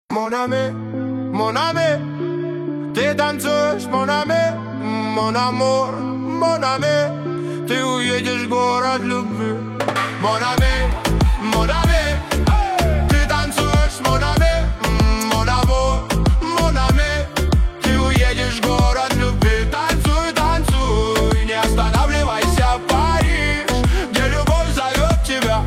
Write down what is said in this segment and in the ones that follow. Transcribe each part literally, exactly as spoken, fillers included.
Mon ami, mon ami, ты танцуешь, mon ami, mon amour, mon ami, ты уедешь в город любви. Mon ami, mon ami, ты танцуешь, mon ami, mon amour, mon ami, ты уедешь в город любви. Танцуй, танцуй, не останавливайся, Париж, где любовь зовет тебя.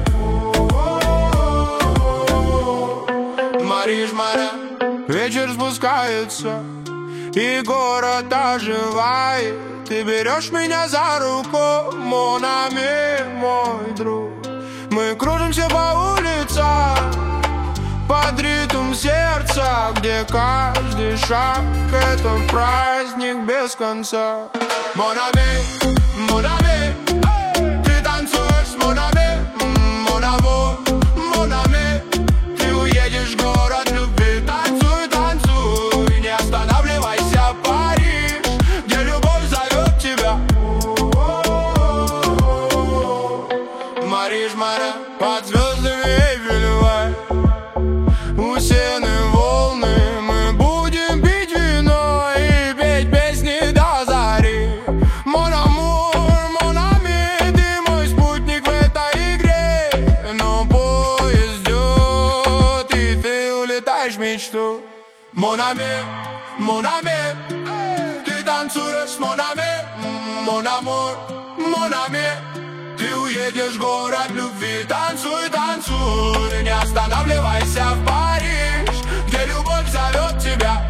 Мариш, море, вечер спускается, и город оживает. Ты берешь меня за руку, mon ami, мой друг. Мы кружимся по улицам под ритм сердца, где каждый шаг — это праздник без конца. Mon ami, mon ami, ты танцуешь, mon ami, mon amour, mon ami, ты уедешь в город любви. Танцуй, танцуй, не останавливайся, Париж, где любовь зовет тебя. Мариш, море, под звездами Эйфелевой, у сены волны, мы будем пить вино и петь песни до зари. Mon amour, mon ami, ты мой спутник в этой игре, но поезд ждет, и ты улетаешь в мечту. Mon ami, mon ami, ты танцуешь, mon ami, mon amour, mon ami, ты уедешь в город любви. Танцуй, танцуй, не останавливайся, в Париж, где любовь зовет тебя.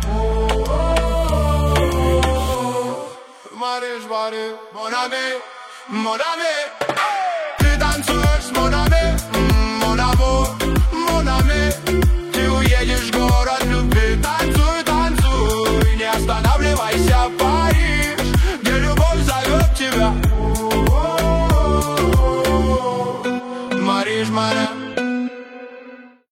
Мариш, Мариш, mon ami, mon ami, ты танцуешь, mon ami, mon amour, mon ami, ты уедешь в город любви. Танцуй, танцуй, не останавливайся, Париж, где любовь зовет тебя. Мариш, море.